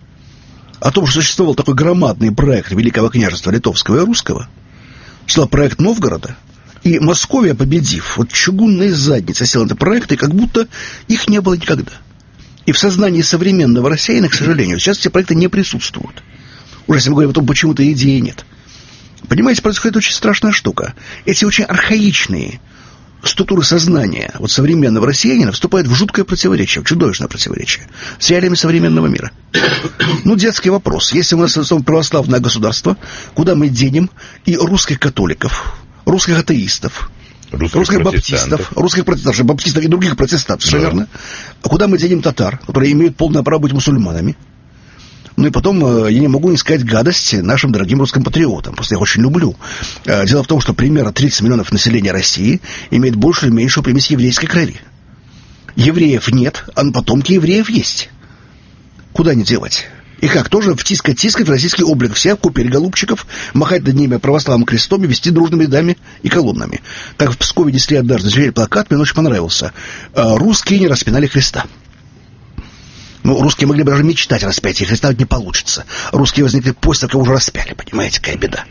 О том, что существовал такой громадный проект Великого княжества Литовского и Русского, что проект Новгорода, и Московия, победив, вот чугунные задницы села на этот проект, и как будто их не было никогда. И в сознании современного россиянина, к сожалению, сейчас эти проекты не присутствуют. Уже если мы говорим о том, почему-то идеи нет. Понимаете, происходит очень страшная штука. Эти очень архаичные структуры сознания вот современного россиянина вступают в жуткое противоречие, в чудовищное противоречие с реалиями современного мира. Ну, детский вопрос. Если у нас православное государство, куда мы денем и русских католиков, русских атеистов, русских, русских баптистов, русских протестантов, баптистов и других протестантов, да. Верно? А куда мы денем татар, которые имеют полное право быть мусульманами? Ну и потом э, я не могу не сказать гадости нашим дорогим русским патриотам. Просто я их очень люблю. Э, дело в том, что примерно тридцать миллионов населения России имеет большую или меньшую примесь еврейской крови. Евреев нет, а потомки евреев есть. Куда не делать? И как? Тоже втискать-тискать в российский облик всех, купили голубчиков, махать над ними православным крестом и вести дружными рядами и колоннами. Как в Пскове несли однажды зрели плакат, мне очень понравился. Э, «Русские не распинали Христа». Ну, русские могли бы даже мечтать о распятии Христа, не получится. Русские возникли после того, как уже распяли, понимаете, какая беда.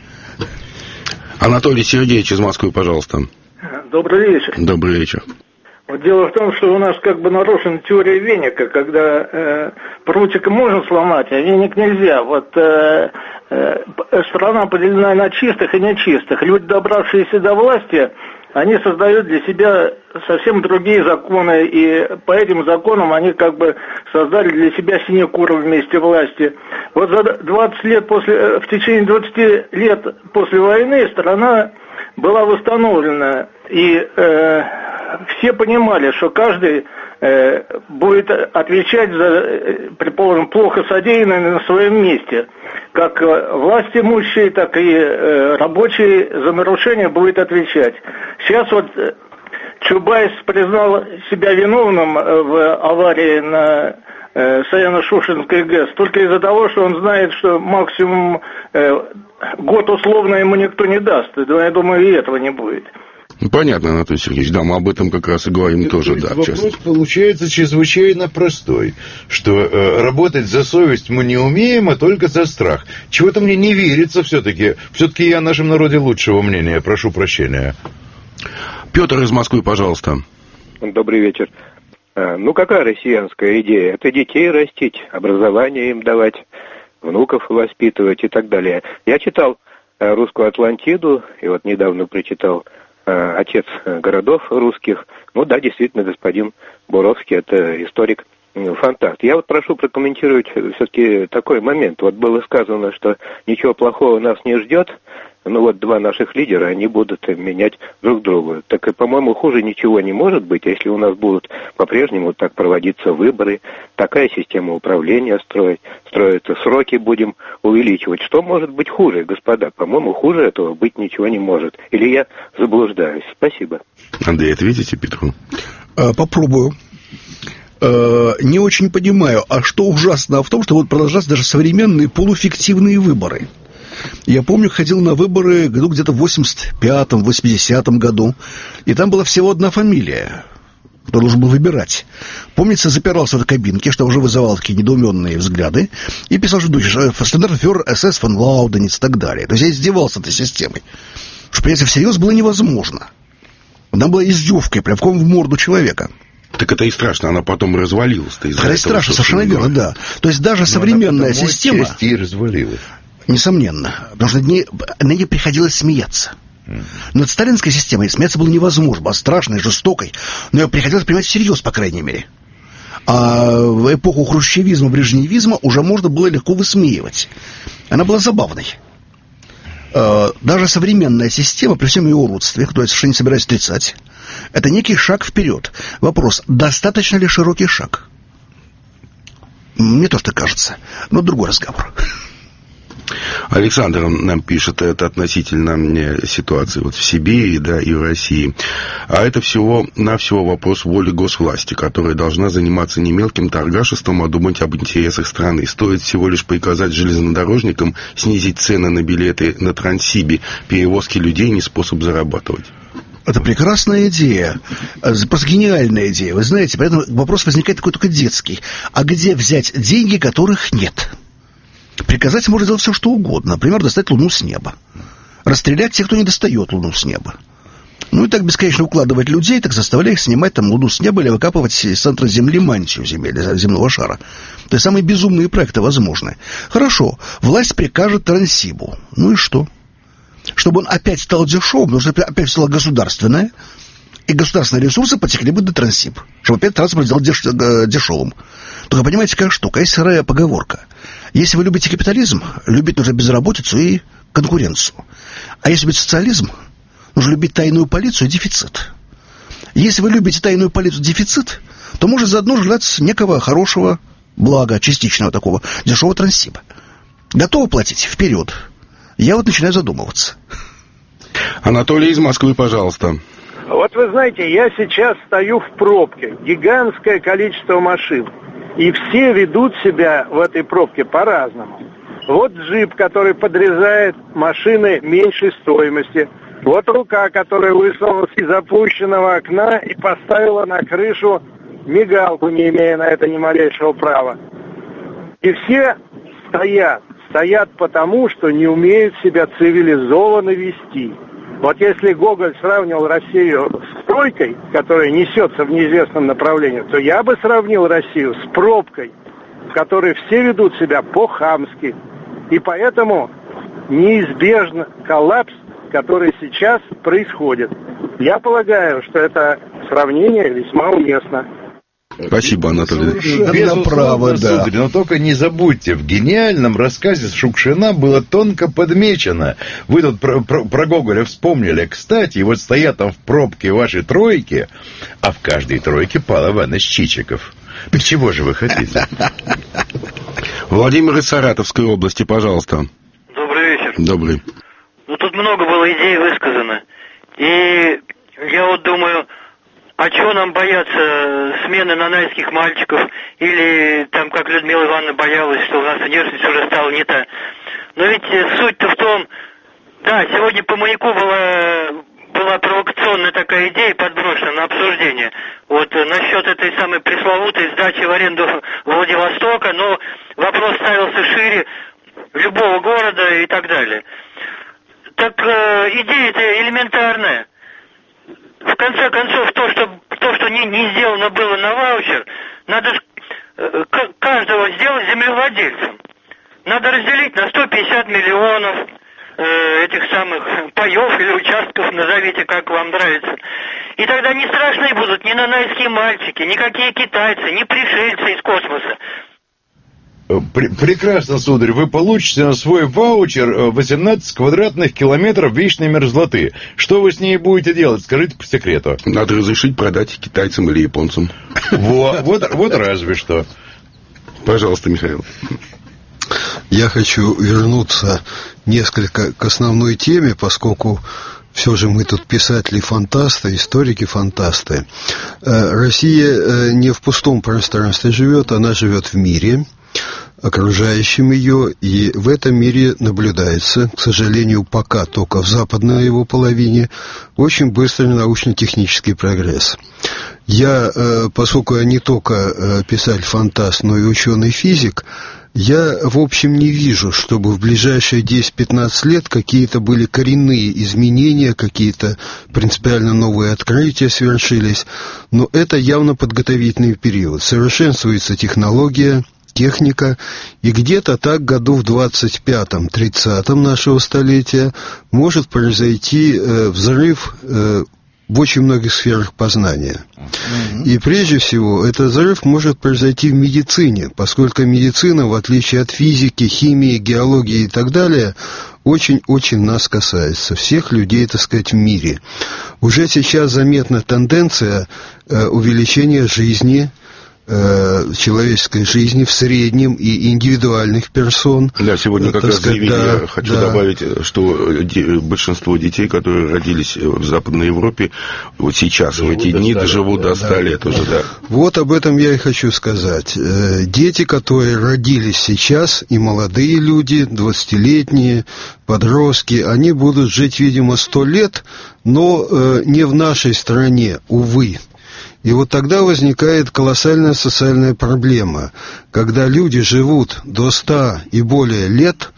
Анатолий Сергеевич из Москвы, пожалуйста. Добрый вечер. Добрый вечер. Вот дело в том, что у нас как бы нарушена теория веника, когда э, прутик можно сломать, а веник нельзя. Вот э, э, страна поделена на чистых и нечистых. Люди, добравшиеся до власти, они создают для себя совсем другие законы, и по этим законам они как бы создали для себя синекуру вместе власти. Вот за двадцать лет после, в течение двадцати лет после войны страна была восстановлена, и э, все понимали, что каждый э, будет отвечать за, э, предположим, плохо содеянное на своем месте. Как э, власть имущие, так и э, рабочие за нарушение будет отвечать. Сейчас вот э, Чубайс признал себя виновным э, в аварии на э, Саяно-Шушенской ГЭС только из-за того, что он знает, что максимум э, год условно ему никто не даст. Я думаю, и этого не будет. Ну, понятно, Анатолий Сергеевич, да, мы об этом как раз и говорим. Это тоже, да. Вопрос часто получается чрезвычайно простой, что э, работать за совесть мы не умеем, а только за страх. Чего-то мне не верится все-таки. Все-таки я о нашем народе лучшего мнения, прошу прощения. Петр из Москвы, пожалуйста. Добрый вечер. Ну, какая россиянская идея? Это детей растить, образование им давать, внуков воспитывать и так далее. Я читал «Русскую Атлантиду», и вот недавно прочитал «Отец городов русских». Ну да, действительно, господин Буровский, это историк, фантаст. Я вот прошу прокомментировать все-таки такой момент. Вот было сказано, что ничего плохого нас не ждет. Ну вот два наших лидера, они будут менять друг друга. Так и, по-моему, хуже ничего не может быть, если у нас будут по-прежнему так проводиться выборы, такая система управления строить, строятся, сроки будем увеличивать. Что может быть хуже, господа? По-моему, хуже этого быть ничего не может. Или я заблуждаюсь? Спасибо. Андрей, ответите Петру? Попробую. Не очень понимаю, а что ужасно в том, что вот продолжаются даже современные полуфиктивные выборы. Я помню, ходил на выборы ну, где-то в восемьдесят пятом, восьмидесятом году, и там была всего одна фамилия, кто должен был выбирать. Помнится, запирался в этой кабинке, что уже вызывало такие недоуменные взгляды, и писал, что «Стандартфюрер СС фон Лаудениц» и так далее. То есть я издевался этой системой. Что, понимаете, всерьез было невозможно. Она была издевкой, прям в морду человека. Так это и страшно, она потом развалилась. Это и страшно, совершенно верно, да. То есть даже Но современная система... и развалилась. Несомненно, потому что на ней, на ней приходилось смеяться. Mm. Над сталинской системой смеяться было невозможно, была страшной, жестокой, но ее приходилось принимать всерьез, по крайней мере. А в эпоху хрущевизма, брежневизма уже можно было легко высмеивать. Она была забавной. Даже современная система, при всем ее уродстве, которую я совершенно не собираюсь отрицать, это некий шаг вперед. Вопрос, достаточно ли широкий шаг? Мне тоже так кажется, но другой разговор. Александр нам пишет, это относительно ситуации вот в Сибири, да, и в России. А это всего-навсего вопрос воли госвласти, которая должна заниматься не мелким торгашеством, а думать об интересах страны. Стоит всего лишь приказать железнодорожникам снизить цены на билеты на Транссибе. Перевозки людей не способ зарабатывать. Это прекрасная идея, просто гениальная идея. Вы знаете, поэтому вопрос возникает такой только детский. А где взять деньги, которых нет? Приказать можно сделать все, что угодно. Например, достать Луну с неба. Расстрелять тех, кто не достает Луну с неба. Ну и так бесконечно укладывать людей, так заставляя их снимать там Луну с неба или выкапывать из центра Земли мантию земли, земного шара. То есть самые безумные проекты возможны. Хорошо, власть прикажет Транссибу. Ну и что? Чтобы он опять стал дешевым, нужно опять стало государственное, и государственные ресурсы потекли бы на Транссиб, чтобы опять транспорт сделать деш, дешевым. Только понимаете, какая штука? Есть сырая поговорка. Если вы любите капитализм, любить нужно безработицу и конкуренцию. А если любить социализм, нужно любить тайную полицию и дефицит. Если вы любите тайную полицию и дефицит, то может заодно желать некого хорошего блага, частичного такого, дешевого Транссиба. Готовы платить? Вперед. Я вот начинаю задумываться. Анатолий из Москвы, пожалуйста. Вот вы знаете, я сейчас стою в пробке. Гигантское количество машин. И все ведут себя в этой пробке по-разному. Вот джип, который подрезает машины меньшей стоимости. Вот рука, которая высунулась из опущенного окна и поставила на крышу мигалку, не имея на это ни малейшего права. И все стоят. Стоят потому, что не умеют себя цивилизованно вести. Вот если Гоголь сравнил Россию с стройкой, которая несется в неизвестном направлении, то я бы сравнил Россию с пробкой, в которой все ведут себя по-хамски. И поэтому неизбежен коллапс, который сейчас происходит. Я полагаю, что это сравнение весьма уместно. Спасибо, Анатолий. Безусловно, да. Сударь, но только не забудьте, в гениальном рассказе Шукшина было тонко подмечено. Вы тут про, про, про Гоголя вспомнили. Кстати, вот стоят там в пробке ваши тройки, а в каждой тройке Павел Иванович Чичиков. Чего же вы хотите? Владимир из Саратовской области, пожалуйста. Добрый вечер. Добрый. Ну, тут много было идей высказано. И я вот думаю... А чего нам бояться смены нанайских мальчиков? Или там, как Людмила Ивановна боялась, что у нас внешность уже стала не та. Но ведь суть-то в том... Да, сегодня по маяку была, была провокационная такая идея подброшена на обсуждение. Вот насчет этой самой пресловутой сдачи в аренду Владивостока, но вопрос ставился шире любого города и так далее. Так э, идея-то элементарная. В конце концов, то, что, то, что не, не сделано было на ваучер, надо э, каждого сделать землевладельцем. Надо разделить на сто пятьдесят миллионов э, этих самых паев или участков, назовите, как вам нравится. И тогда не страшны будут ни нанайские мальчики, никакие китайцы, ни пришельцы из космоса. Прекрасно, сударь, вы получите на свой ваучер восемнадцать квадратных километров вечной мерзлоты. Что вы с ней будете делать? Скажите по секрету. Надо разрешить продать китайцам или японцам. Вот, вот, вот разве что. Пожалуйста, Михаил. Я хочу вернуться несколько к основной теме, поскольку все же мы тут писатели-фантасты, историки-фантасты. Россия не в пустом пространстве живет, она живет в мире, окружающем ее, и в этом мире наблюдается, к сожалению, пока только в западной его половине, очень быстрый научно-технический прогресс. Я, поскольку я не только писатель-фантаст, но и ученый-физик, я, в общем, не вижу, чтобы в ближайшие десять-пятнадцать лет какие-то были коренные изменения, какие-то принципиально новые открытия свершились, но это явно подготовительный период. Совершенствуется технология, техника, и где-то так году в двадцать пятом-тридцатом нашего столетия может произойти э, взрыв э, в очень многих сферах познания. Mm-hmm. И прежде всего, этот взрыв может произойти в медицине, поскольку медицина, в отличие от физики, химии, геологии и так далее, очень-очень нас касается, всех людей, так сказать, в мире. Уже сейчас заметна тенденция э, увеличения жизни, человеческой жизни в среднем и индивидуальных персон. Да, сегодня как раз заявили, да, я хочу да. добавить, что большинство детей, которые родились в Западной Европе, вот сейчас, живут в эти дни, доживут до ста лет уже, да. Вот об этом я и хочу сказать. Дети, которые родились сейчас, и молодые люди, двадцатилетние, подростки, они будут жить, видимо, сто лет, но не в нашей стране, увы. И вот тогда возникает колоссальная социальная проблема. Когда люди живут до ста и более лет,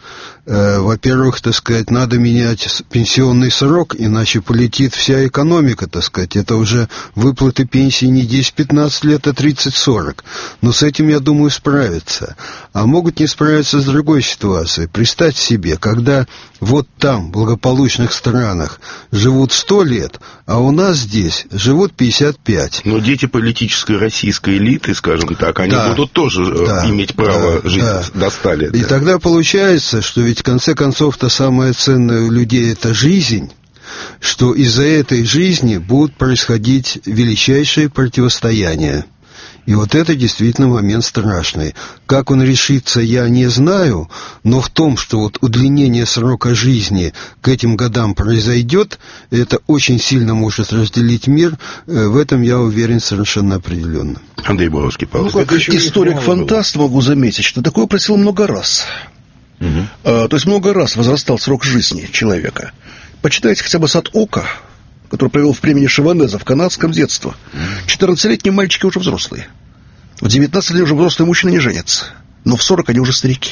Э, во-первых, так сказать, надо менять пенсионный срок, иначе полетит вся экономика, так сказать. Это уже выплаты пенсии не десять-пятнадцать лет, а тридцать-сорок. Но с этим, я думаю, справиться. А могут не справиться с другой ситуацией. Представьте себе, когда вот там, в благополучных странах, живут сто лет, а у нас здесь живут пятьдесят пять. Но дети политической российской элиты, скажем так, они да, будут тоже да, иметь право да, жить да. до ста лет. И да. тогда получается, что ведь в конце концов-то самое ценное у людей – это жизнь, что из-за этой жизни будут происходить величайшие противостояния. И вот это действительно момент страшный. Как он решится, я не знаю, но в том, что вот удлинение срока жизни к этим годам произойдет, это очень сильно может разделить мир, в этом я уверен совершенно определенно. Андрей Боровский, Павел. Ну, как историк-фантаст могу заметить, что такое просил много раз. Угу. А, то есть много раз возрастал срок жизни человека. Почитайте хотя бы «Сад Ока», который провел в племени Шиванеза в канадском детстве. четырнадцатилетние мальчики уже взрослые. В девятнадцать лет уже взрослые мужчины не женятся. Но в сорок они уже старики.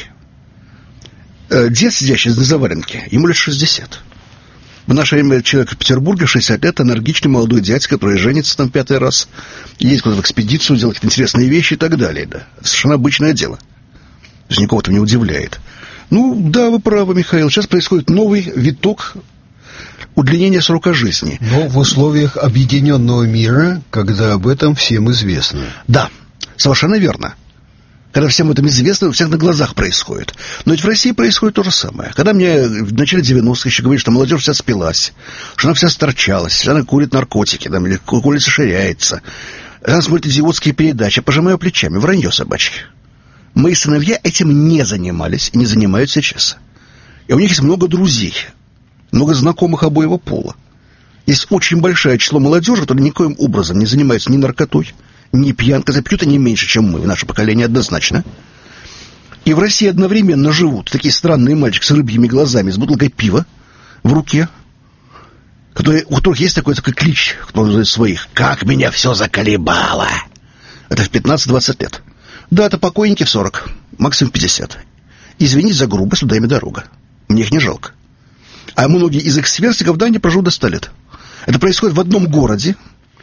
Дед, сидящий на заваленке, ему лет шестьдесят. В наше время человек в Петербурге шестьдесят лет, энергичный молодой дядь, который женится там пятый раз, едет куда-то в экспедицию, делает какие-то интересные вещи и так далее. Да. Совершенно обычное дело. То есть никого это не удивляет. Ну, да, вы правы, Михаил. Сейчас происходит новый виток удлинения срока жизни. Но в условиях объединенного мира, когда об этом всем известно. Да, совершенно верно. Когда всем этом известно, у всех на глазах происходит. Но ведь в России происходит то же самое. Когда мне в начале девяностых еще говорили, что молодежь вся спилась, что она вся сторчалась, что она курит наркотики, там, или курица ширяется, она смотрит идиотские передачи, пожимаю плечами, вранье собачье. Мои сыновья этим не занимались и не занимают сейчас. И у них есть много друзей, много знакомых обоего пола. Есть очень большое число молодежи, которая никоим образом не занимается ни наркотой, ни пьянкой, запьют они меньше, чем мы, наше поколение однозначно. И в России одновременно живут такие странные мальчики с рыбьими глазами, с бутылкой пива в руке, которые, у которых есть такой, такой клич, кто называет своих: «Как меня все заколебало!» Это в пятнадцать-двадцать лет. Да, это покойники в сорок, максимум в пятьдесят. Извините за грубость, туда им и дорога. Мне их не жалко. А многие из их сверстников, да, не проживут до ста лет. Это происходит в одном городе,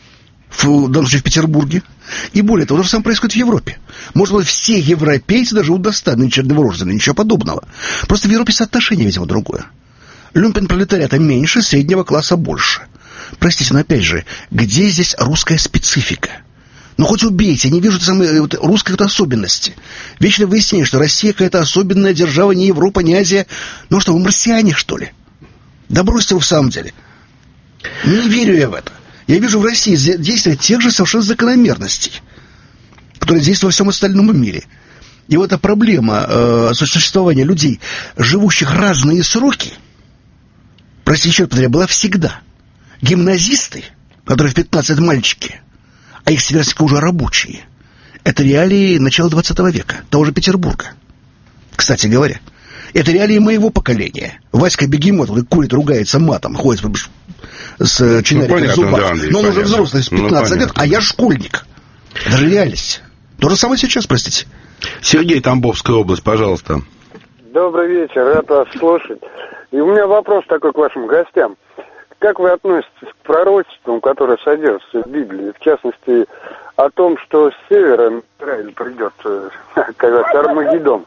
в данном случае в Петербурге. И более того, то же самое происходит в Европе. Может быть, все европейцы даже до ста, нынче новорожденные, ничего подобного. Просто в Европе соотношение, видимо, другое. Люмпен-пролетариата меньше, среднего класса больше. Простите, но опять же, где здесь русская специфика? Ну, хоть убейте, я не вижу самой, вот, русской вот особенности. Вечно выясняется, что Россия какая-то особенная держава, не Европа, не Азия. Ну что, вы марсиане, что ли? Да бросьте вы в самом деле. Не верю я в это. Я вижу в России действие тех же совершенно закономерностей, которые действуют во всем остальном мире. И вот эта проблема э, существования людей, живущих разные сроки, простите, еще повторяю, была всегда. Гимназисты, которые в пятнадцать мальчики, а их сверстники уже рабочие, это реалии начала двадцатого века, того же Петербурга. Кстати говоря, это реалии моего поколения. Васька Бегемот, он курит, ругается матом, ходит с чинариком в зубах. Да, Андрей, но он понятно. Уже взрослый, с пятнадцати ну, лет, а я школьник. Это же реальность. То же самое сейчас, простите. Сергей, Тамбовская область, пожалуйста. Добрый вечер, рад вас слушать. И у меня вопрос такой к вашим гостям. Как вы относитесь к пророчествам, которые содержатся в Библии, в частности, о том, что с севера Израиль придет, как Армагеддон?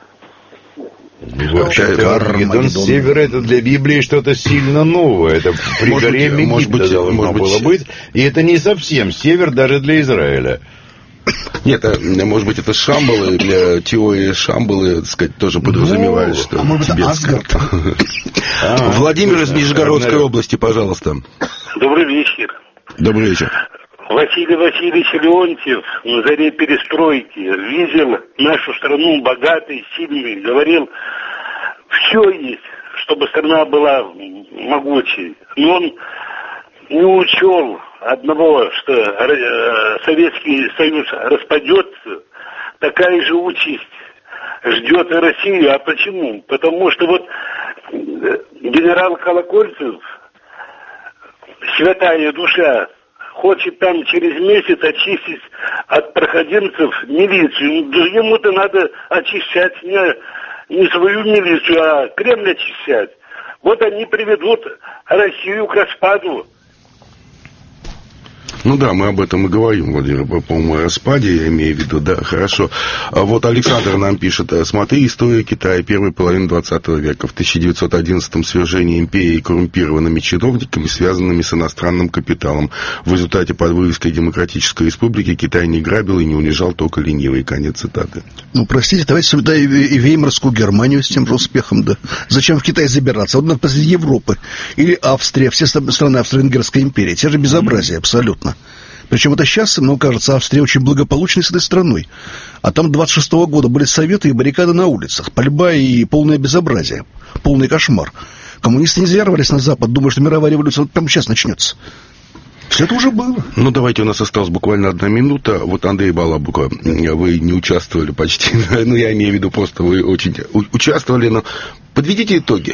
Вообще-то Армагеддон с севера — это для Библии что-то сильно новое. Это при горе Мегидdo должно было быть. И это не совсем север даже для Израиля. Нет, может быть, это Шамбалы, для теории Шамбалы, так сказать, тоже подразумевали, что... А может, это Асгард? Владимир из Нижегородской области, пожалуйста. Добрый вечер. Добрый вечер. Василий Васильевич Леонтьев на заре перестройки видел нашу страну богатой, сильной, говорил, все есть, чтобы страна была могучей. Но он не учел одного, что Советский Союз распадется, такая же участь ждет и Россию. А почему? Потому что вот генерал Колокольцев, святая душа, хочет там через месяц очистить от проходимцев милицию. Ему-то надо очищать не, не свою милицию, а Кремль очищать. Вот они приведут Россию к распаду. Ну да, мы об этом и говорим, Владимир, по-моему, о распаде, я имею в виду, да, хорошо. А вот Александр нам пишет: смотри, история Китая первой половины двадцатого века. В тысяча девятьсот одиннадцатом свержение империи коррумпированными чиновниками, связанными с иностранным капиталом. В результате под вывеской Демократической Республики Китай не грабил и не унижал только ленивый. Конец цитаты. Ну, простите, давайте сюда и, и Веймарскую Германию с тем же успехом, да. Зачем в Китай забираться? Вот, например, Европы или Австрия, все страны Австро-Венгерской империи. Те же безобразия, абсолютно. Причем это сейчас, ну, кажется, Австрия очень благополучной с этой страной. А там двадцать шестого года были советы и баррикады на улицах, пальба и полное безобразие, полный кошмар. Коммунисты не зря рвались на Запад, думая, что мировая революция вот прямо сейчас начнется. Все это уже было. Ну, давайте, у нас осталась буквально одна минута. Вот, Андрей Балабука, вы не участвовали почти, ну, я имею в виду, просто вы очень участвовали, но подведите итоги.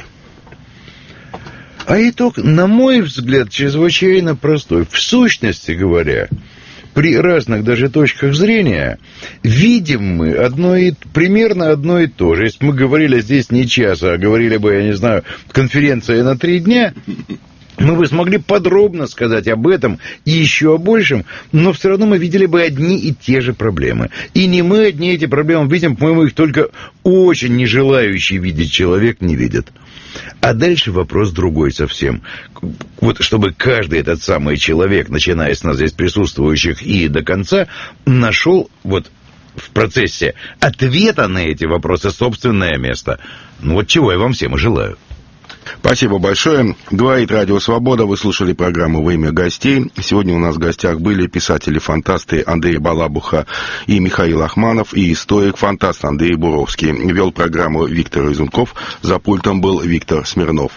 А итог, на мой взгляд, чрезвычайно простой. В сущности говоря, при разных даже точках зрения видим мы одно и, примерно одно и то же. Если мы говорили здесь не час, а говорили бы, я не знаю, конференция на три дня, мы бы смогли подробно сказать об этом и еще о большем, но все равно мы видели бы одни и те же проблемы. И не мы одни эти проблемы видим, по-моему, их только очень не желающий видеть человек не видит. А дальше вопрос другой совсем. Вот чтобы каждый этот самый человек, начиная с нас здесь присутствующих и до конца, нашел вот в процессе ответа на эти вопросы собственное место. Ну вот чего я вам всем и желаю. Спасибо большое. Говорит Радио Свобода. Вы слушали программу «Во имя гостей». Сегодня у нас в гостях были писатели-фантасты Андрей Балабуха и Михаил Ахманов, и историк-фантаст Андрей Буровский. Вел программу Виктор Изунков. За пультом был Виктор Смирнов.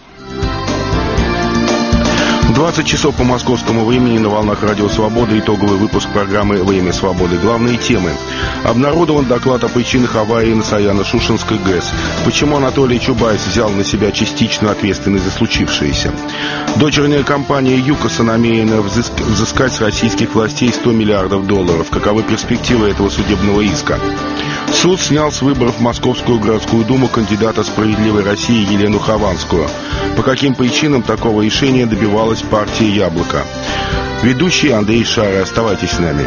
двадцать часов по московскому времени на волнах Радио Свобода. Итоговый выпуск программы «Во имя свободы». Главные темы. Обнародован доклад о причинах аварии на Саяно-Шушенской ГЭС. Почему Анатолий Чубайс взял на себя частичную ответственность за случившееся. Дочерняя компания ЮКОСа намерена взыск... взыскать с российских властей сто миллиардов долларов. Каковы перспективы этого судебного иска? Суд снял с выборов в Московскую городскую думу кандидата «Справедливой России» Елену Хованскую. По каким причинам такого решения добивалась партия «Яблоко»? Ведущий Андрей Шара. Оставайтесь с нами.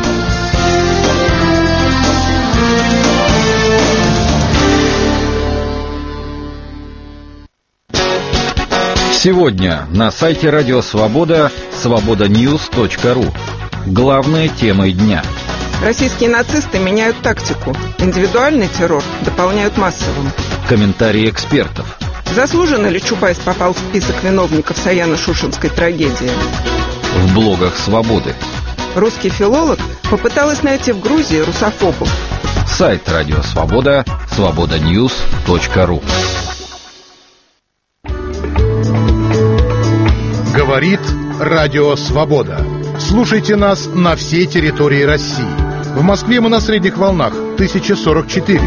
Сегодня на сайте Радио Свобода свобода ньюс точка ру. Главные темы дня. Российские нацисты меняют тактику. Индивидуальный террор дополняют массовым. Комментарии экспертов. Заслуженно ли Чубайс попал в список виновников Саяно-Шушенской трагедии? В блогах «Свободы». Русский филолог попыталась найти в Грузии русофобов. Сайт Радио Свобода свобода ньюс точка ру. Говорит Радио Свобода. Слушайте нас на всей территории России. В Москве мы на средних волнах тысяча сорок четыре.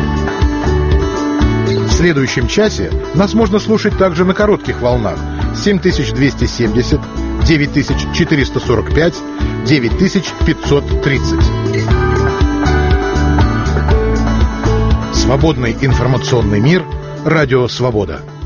В следующем часе нас можно слушать также на коротких волнах семь тысяч двести семьдесят, девять тысяч четыреста сорок пять, девять тысяч пятьсот тридцать. Свободный информационный мир. Радио Свобода.